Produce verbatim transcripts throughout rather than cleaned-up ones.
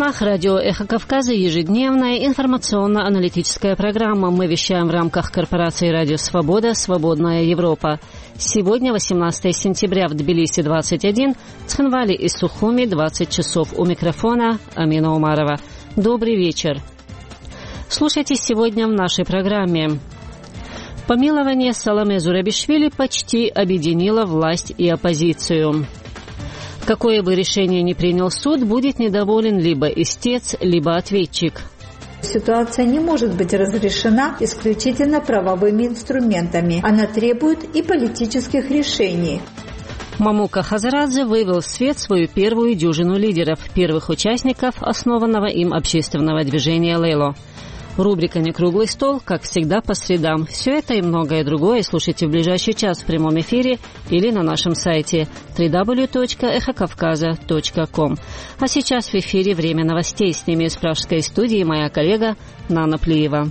Пермах, радио «Эхо Кавказа», ежедневная информационно-аналитическая программа. Мы вещаем в рамках корпорации «Радио Свобода», «Свободная Европа». Сегодня, восемнадцатое сентября, в Тбилиси двадцать один, Цхинвали и Сухуми двадцать часов. У микрофона Амина Умарова. Добрый вечер. Слушайте сегодня в нашей программе. Помилование Саломе Зурабишвили почти объединило власть и оппозицию. Какое бы решение ни принял суд, будет недоволен либо истец, либо ответчик. Ситуация не может быть разрешена исключительно правовыми инструментами. Она требует и политических решений. Мамука Хазарадзе вывел в свет свою первую дюжину лидеров, первых участников основанного им общественного движения «Лейло». Рубрика «Некруглый стол», как всегда, по средам. Все это и многое другое слушайте в ближайший час в прямом эфире или на нашем сайте дабл ю дабл ю дабл ю точка эхо кавказа точка ком. А сейчас в эфире время новостей. С ними из пражской студии моя коллега Нана Плиева.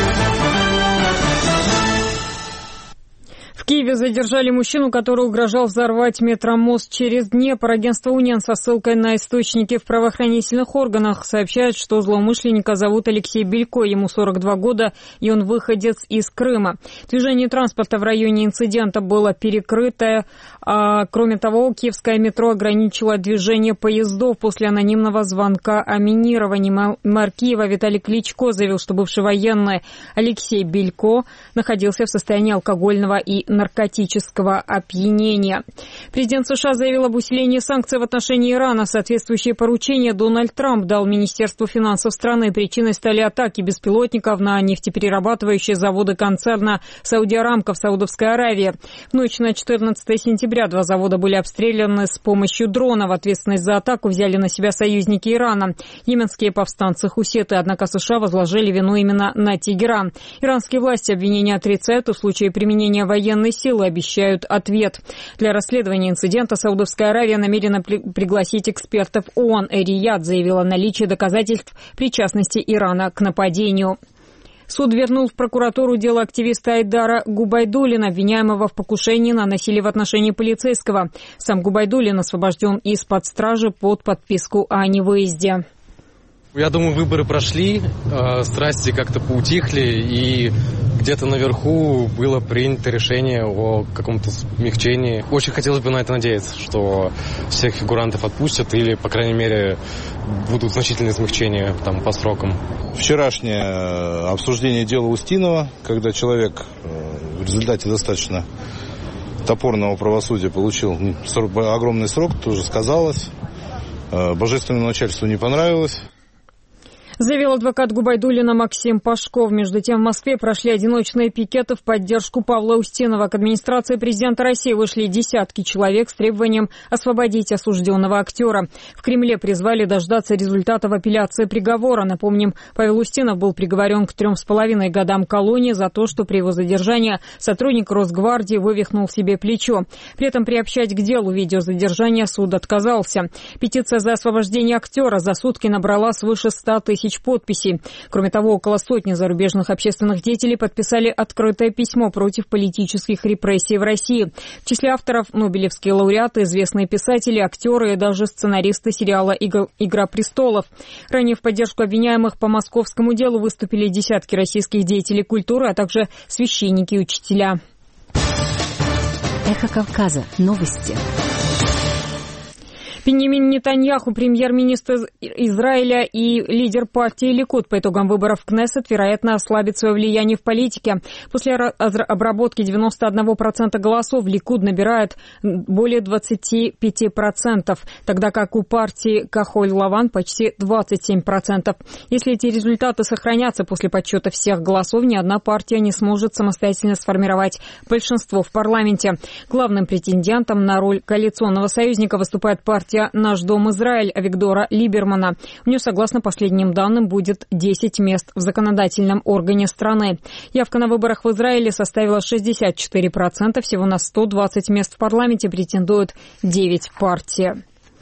В Киеве задержали мужчину, который угрожал взорвать метромост через Днепр. Агентство «Униан» со ссылкой на источники в правоохранительных органах сообщает, что злоумышленника зовут Алексей Белько, ему сорок два года, и он выходец из Крыма. Движение транспорта в районе инцидента было перекрыто. А, кроме того, киевское метро ограничило движение поездов после анонимного звонка о минировании. Мэр Киева Виталий Кличко заявил, что бывший военный Алексей Белько находился в состоянии алкогольного и наркотического опьянения. Президент США заявил об усилении санкций в отношении Ирана. Соответствующие поручения Дональд Трамп дал Министерству финансов страны. Причиной стали атаки беспилотников на нефтеперерабатывающие заводы концерна «Сауди Арамко» в Саудовской Аравии. В ночь на четырнадцатое сентября два завода были обстреляны с помощью дронов. Ответственность за атаку взяли на себя союзники Ирана. Йеменские повстанцы хуситы, однако США возложили вину именно на Тегеран. Иранские власти обвинения отрицают, и в случае применения военной силы обещают ответ. Для расследования инцидента Саудовская Аравия намерена при- пригласить экспертов ООН. Эр-Рияд заявила о наличии доказательств причастности Ирана к нападению. Суд вернул в прокуратуру дело активиста Айдара Губайдуллина, обвиняемого в покушении на насилие в отношении полицейского. Сам Губайдуллин освобожден из-под стражи под подписку о невыезде. Я думаю, выборы прошли, э, страсти как-то поутихли, и где-то наверху было принято решение о каком-то смягчении. Очень хотелось бы на это надеяться, что всех фигурантов отпустят или, по крайней мере, будут значительные смягчения там, по срокам. Вчерашнее обсуждение дела Устинова, когда человек в результате достаточно топорного правосудия получил огромный срок, тоже сказалось. Божественному начальству не понравилось. Заявил адвокат Губайдуллина Максим Пашков. Между тем, в Москве прошли одиночные пикеты в поддержку Павла Устинова. К администрации президента России вышли десятки человек с требованием освободить осужденного актера. В Кремле призвали дождаться результатов апелляции приговора. Напомним, Павел Устинов был приговорен к трем с половиной годам колонии за то, что при его задержании сотрудник Росгвардии вывихнул себе плечо. При этом приобщать к делу видеозадержания суд отказался. Петиция за освобождение актера за сутки набрала свыше ста тысяч подписей. Кроме того, около сотни зарубежных общественных деятелей подписали открытое письмо против политических репрессий в России. В числе авторов нобелевские лауреаты, известные писатели, актеры и даже сценаристы сериала «Игра престолов». Ранее в поддержку обвиняемых по московскому делу выступили десятки российских деятелей культуры, а также священники и учителя. Эхо Кавказа. Новости. Беньямин Нетаньяху, премьер-министр Израиля и лидер партии Ликуд, по итогам выборов в Кнессет, вероятно, ослабит свое влияние в политике. После обработки девяноста одного процента голосов Ликуд набирает более двадцати пяти процентов, тогда как у партии Кахоль-Лаван почти двадцать семь процентов. Если эти результаты сохранятся после подсчета всех голосов, ни одна партия не сможет самостоятельно сформировать большинство в парламенте. Главным претендентом на роль коалиционного союзника выступает партия «Наш дом Израиль» Авигдора Либермана. У нее, согласно последним данным, будет десять мест в законодательном органе страны. Явка на выборах в Израиле составила шестьдесят четыре процента. Всего на сто двадцать мест в парламенте претендуют девять партий.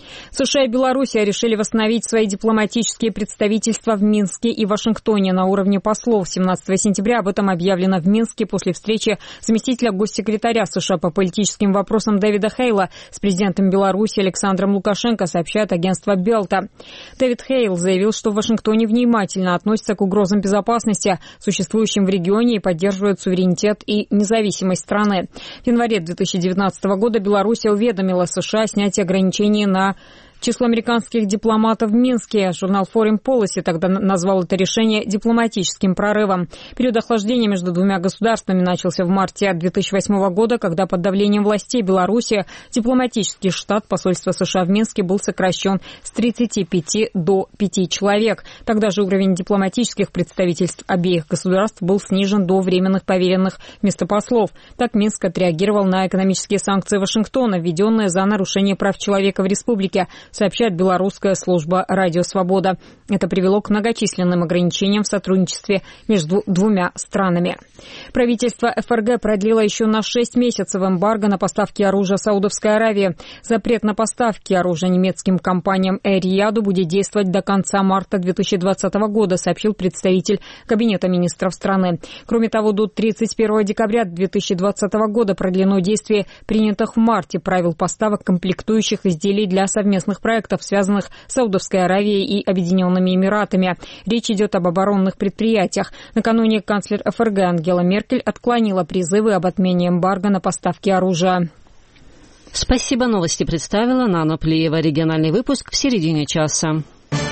США и Белоруссия решили восстановить свои дипломатические представительства в Минске и Вашингтоне на уровне послов. семнадцатого сентября об этом объявлено в Минске после встречи заместителя госсекретаря США по политическим вопросам Дэвида Хейла с президентом Беларуси Александром Лукашенко, сообщает агентство Белта. Дэвид Хейл заявил, что в Вашингтоне внимательно относятся к угрозам безопасности, существующим в регионе, и поддерживают суверенитет и независимость страны. В январе две тысячи девятнадцатого года Белоруссия уведомила США о снятии ограничений на число американских дипломатов в Минске. Журнал Foreign Policy тогда назвал это решение дипломатическим прорывом. Период охлаждения между двумя государствами начался в марте две тысячи восьмого года, когда под давлением властей Беларуси дипломатический штат посольства США в Минске был сокращен с тридцати пяти до пяти человек. Тогда же уровень дипломатических представительств обеих государств был снижен до временных поверенных вместо послов. Так Минск отреагировал на экономические санкции Вашингтона, введенные за нарушение прав человека в республике, сообщает белорусская служба «Радио Свобода». Это привело к многочисленным ограничениям в сотрудничестве между двумя странами. Правительство эф эр гэ продлило еще на шесть месяцев эмбарго на поставки оружия Саудовской Аравии. Запрет на поставки оружия немецким компаниям «Эр-Рияду» будет действовать до конца марта две тысячи двадцатого года, сообщил представитель Кабинета министров страны. Кроме того, до тридцать первого декабря две тысячи двадцатого года продлено действие принятых в марте правил поставок комплектующих изделий для совместных проектов, связанных с Саудовской Аравией и Объединенными Эмиратами. Речь идет об оборонных предприятиях. Накануне канцлер эф эр гэ Ангела Меркель отклонила призывы об отмене эмбарго на поставки оружия. Спасибо. Новости представила Нана Плиева. Региональный выпуск в середине часа.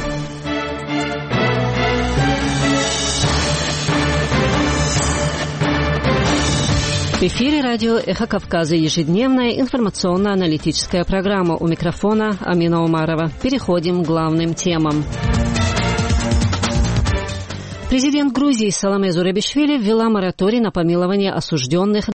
В эфире радио «Эхо Кавказа», ежедневная информационно-аналитическая программа. У микрофона Амина Умарова. Переходим к главным темам. Президент Грузии Саломе Зурабишвили ввела мораторий на помилование осужденных